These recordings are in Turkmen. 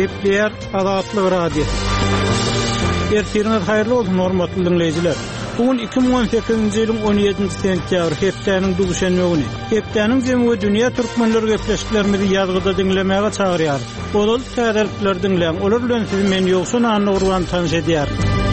Gepler Azatlyk Radio. Ertiriniz hayırlı olsun hormatly dinleyijiler. Bugün 2018-nji ýylyň 17-nji sentýabr, hepdeniň duguşan ýöni. Hepdeniň jemgy dünýä türkmenleri gepleşiklerimizi ýazgyda dinlemäge çagyrýar. Olal täzelikler dinleň. Olar bilen siz men ýoksun anny urwan tanış edýär.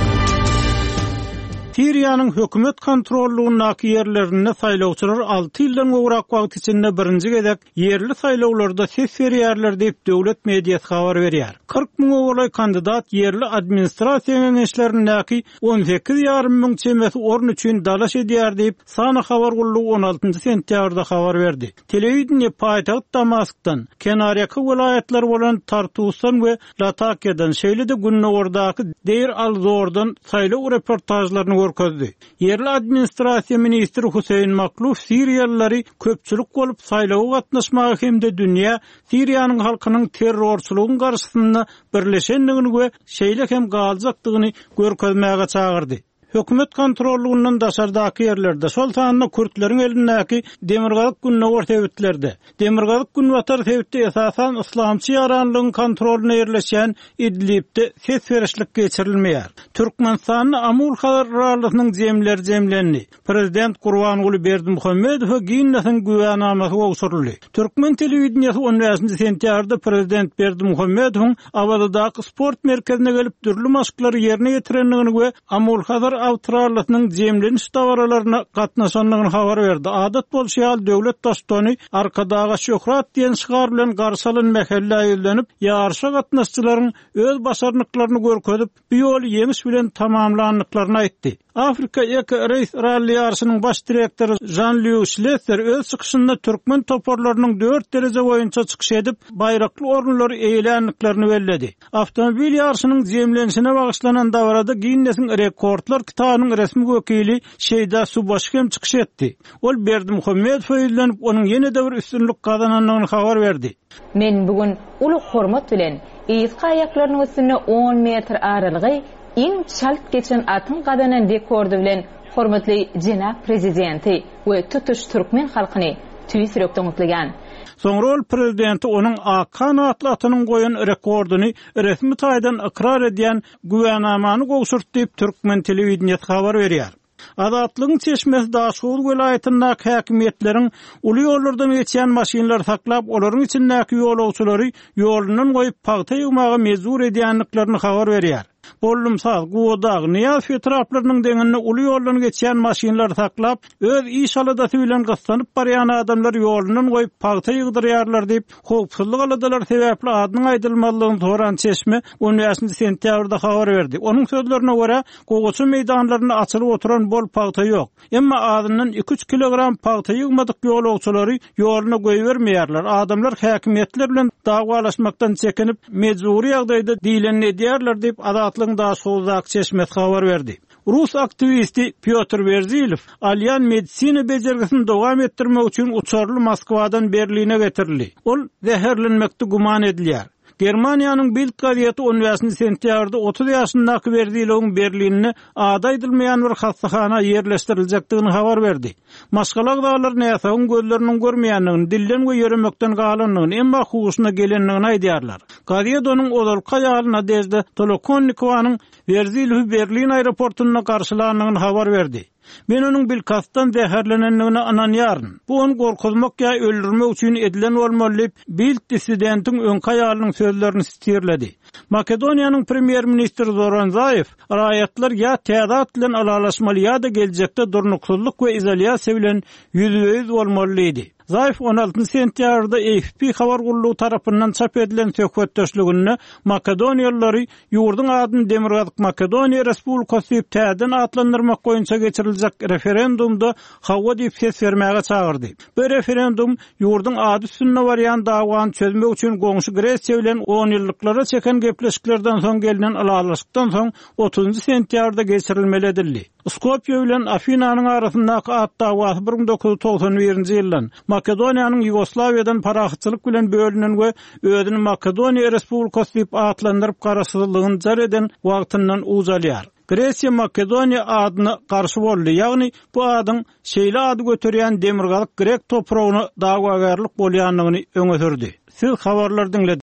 Siriýanyň hökümet kontrollugynaky ýerlerinde saýlawçylar 6 ýyldan gowrak wagt içinde birinji gezek ýerli saýlawlarda ses berýärler diýip döwlet mediýasy habar berýär. 40 000 owlay kandidat ýerli administrasiýa işlerindäki 18,5 000 çemesi orn üçin dalaş edýär diýip Sana habar gullugy 16-njy sentýabrda habar berdi. Telewizioniýa paýtagyt Damaskdan, Kenaryaky vilayetler bolan Tartusdan we Latakya'dan şeýle-de Günnowurdaky Deir al-Zordan saýlaw reportajlaryny Yerli administrasiýa ministri Huseyin Makluf Siriýalylary köpçülik bolup saýlawa gatnaşmagy hemde dünýä Siriýanyň halkynyň terrorçylygyny garşysynda birleşendigini we şeýle hem galjakdygyny görkezmäge çagyrdy. Hökümet kontrolluğundan daşardaky yerlerde sol tanyny Kürtleriň elindäki Demirgazyk Günnowur tewitlerinde. Demirgazyk Günnowur tewitde esasan islamçy ýaranlygyň kontrolyna ýerleşen İdlibde ses berişlik geçirilmeýär. Türkmenistanyň Amul Harralygynyň jemlenni. Prezident Gurbanguly Berdimuhammedow giňnäsiň güwännamasy gowşuruldy. Türkmen telewizioniýasy 10-njy sentýabrda Prezident Berdimuhammedow Awadydaky sport merkezine gelip türlü maşklary ýerine ýetirendigini we Amul Awatralygynyň jemleniş dawaralaryna gatnaşanlygyny habar berdi. Adat bolşýal döwlet dostany arkadaga şöhrat diýen şygar bilen garşalan mehelle ýylanıp ýarşa gatnaşçylaryň öz başarnyklaryny görkezip bu ýol ýemiş bilen tamamlandyklaryny aýtdy. Afrika Eka Reis Rally ýarşynyň baş direktory Jean-Louis Schlesser öz çykyşynda türkmen toporlarynyň 4 derece boýunça çykyş edip baýrakly ornlary eýlenliklerini belledi. Awtomobil ýarşynyň jemlenişine bagyşlanan dawarada Guinness'in rekordlar kitabynyň resmi wekili Şeýda Subaşkem çykyş etdi. Ol Berdimuhammedow ýylanıp onuň ýene-de bir üstünlük gazananyny habar berdi. Men bugün uly hormat bilen eýsky aýaklarynyň üstüne 10 metr aralygy iň çalt geçen atyn gadanan rekordy bilen hormatly jenap prezidenti we tutuş türkmen halkyny tüýsürekden utlagan. Soňra ol prezidenti onuň Akan atly atynyň goýan rekordyny resmi taýdan ikrar edýän güwännamany gowşurtdy diýip türkmen telewizioniýasy habar berýär. Azatlygyň çeşmesi Daşgul welaýatyndaky häkimetleriň uly ýollardan geçýän maşinler saklap, olaryň içindäki ýolawçylary ýolunyň goýup pagta ýygmaga mezur edýänliklerini habar berýär. Bollumsal, Guwdag, Niyaz etraplarynyň deňine uly ýoldan geçýän maşinler saklap, öz iş aladasy bilen gystanyp barýan adamlar ýolunyň goýup pagta ýygdyrýarlar diýip howpsuzlyk aladalar sebäpli adynyň aýdylmalygyny soran çeşme 10-njy sentýabrda habar berdi. Onuň sözlerine görä, goýguçy meýdanlaryny açylyp oturan bol pagta ýok. Emma adyndan 2-3 kilogram pagta ýygmadyk ýolawçylary ýoluna goýbermeýärler. Adamlar häkimetler bilen dagwalaşmakdan çekinip mejburi ýagdaýda diýlen edýärler diýip Azatlygyň Daşguldaky çeşmesi habar berdi. Rus aktivisti Pyotr Verzilov alyan medisina bejergisini dowam etdirmek üçin uçarly Moskwadan Berline getirildi. Ol zäherlenmekde guman edilýär. Germaniýanyň Bild gazetesi 10-njy sentýabrda 30 ýaşyndaky Verzilowyň Berlinine ada edilmeýän bir hastahana ýerleşdiriljakdygyny habar berdi. Maşgalak daglar näsagyň gözleriniň görmeýändigini, dilden we ýöremekden galanlygyny, emma huguşuna gelenligini aýdýarlar. Gazetanyň odalka ýalyna dejde Tolokonnikowyň Verzilowy Berlin aeroportuna garşylandygyny habar berdi. Men onuň bilkastan zäherlenenligine ananýaryn. Bu onu gorkuzmak ýa öldürmek üçin edilen bolmaly Bild dissidentiň öňkä ýalynyň sözlerini stirledi. Makedoniýanyň premier ministri Zoran Zaev, raýatlar ýa täzat bilen alalaşmaly ýa-da geljekde durnuksuzlyk we izolýasiýa bilen ýüzüýüz bolmalydy. Zaev 16 sentýabrda AFP habar gullugy tarapyndan çap edilen söhbetdeşligini Makedoniýalylary ýurduň adyny Demirgazyk Makedoniýa Respublikasy diýip täzeden atlandyrmak goýunça geçiriljek referendumda hawa diýip ses bermäge çagyrdy. Bu referendum ýurduň ady üstünde barýan dagwany çözmek üçin goňşy Gresiýa bilen 10 ýyllyklara çeken gepleşiklerden soň gelinen alalaşykdan soň 30 sentýabrda geçirilmeli edildi. Skopje bilen Afinanyň arasyndaky at dawasy 1991-nji ýyldan Makedoniýanyň Ýugoslawiýadan parahatçylyk bilen bölünen we özüni Makedoniýa Respublikasy diýip atlandyryp garaşsyzlygyny jar eden wagtyndan uzalýar. Gresiýa Makedoniýa adyna garşy boldy. Ýagny bu adyň şeýle ady göterýän Demirgazyk grek topragyny dagwagarlyk bolýanlygyny öňe sürdi. Siz habarlar dinlediniz.